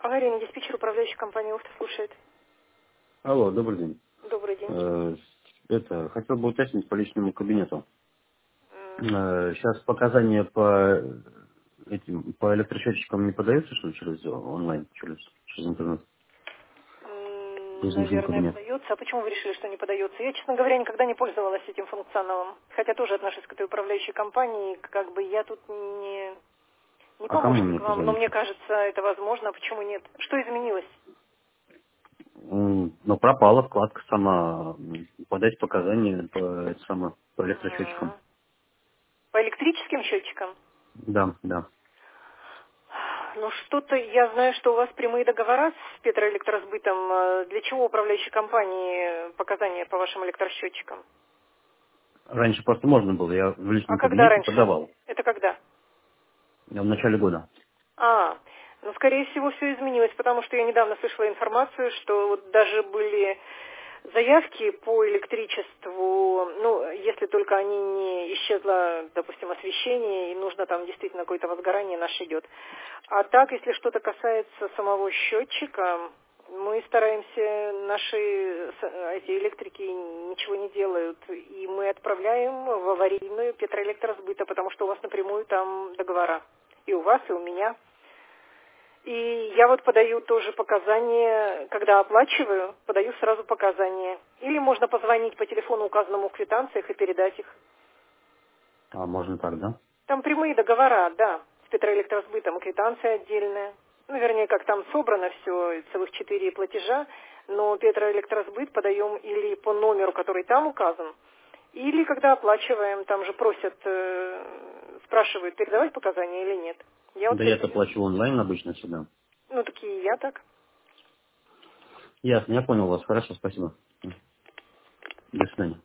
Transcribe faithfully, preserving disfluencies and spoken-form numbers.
Агарина, диспетчер, управляющий компанией «Офта» слушает. Алло, добрый день. Добрый день. Э, Это, хотел бы уточнить по личному кабинету. М, Э, Сейчас показания по этим, по электросчетчикам не подаются, что ли, через онлайн, через, через интернет, м, через личный Наверное, кабинет? подается. А почему вы решили, что не подается? Я, честно говоря, никогда не пользовалась этим функционалом. Хотя тоже отношусь к этой управляющей компании. Как бы я тут не, не А кому мне помощник вам, но позвонить? мне кажется, это возможно. А почему нет? Что изменилось? М, Ну, пропала вкладка сама, м, подать показания по, это самое, по электросчетчикам. М, По электрическим счетчикам? Да, да. Ну, что-то, я знаю, что у вас прямые договора с Петроэлектросбытом. Э, Для чего управляющей компании показания по вашим электросчетчикам? Раньше просто можно было, я в А личном когда кабинете раньше? подавал. Это когда? Я в начале года. А, ну, скорее всего, все изменилось, потому что я недавно слышала информацию, что вот даже были заявки по электричеству, ну, если только они не исчезло, допустим, освещение, и нужно там действительно какое-то возгорание наше идет. А так, если что-то касается самого счетчика, мы стараемся, наши с- эти электрики ничего не делают, и мы отправляем в аварийную Петроэлектросбыта, потому что у вас напрямую там договора. И у вас, и у меня. И я вот подаю тоже показания, когда оплачиваю, подаю сразу показания. Или можно позвонить по телефону, указанному в квитанциях, и передать их. А можно так, да? Там прямые договора, да, с Петроэлектросбытом, и квитанция отдельная. Ну, вернее, как там собрано все, целых четыре платежа, но Петроэлектросбыт подаем или по номеру, который там указан, или когда оплачиваем, там же просят, э, спрашивают, передавать показания или нет. Я вот Да я-то передаю. плачу онлайн обычно всегда. Ну, такие я так. Ясно, я понял вас. Хорошо, спасибо. До свидания.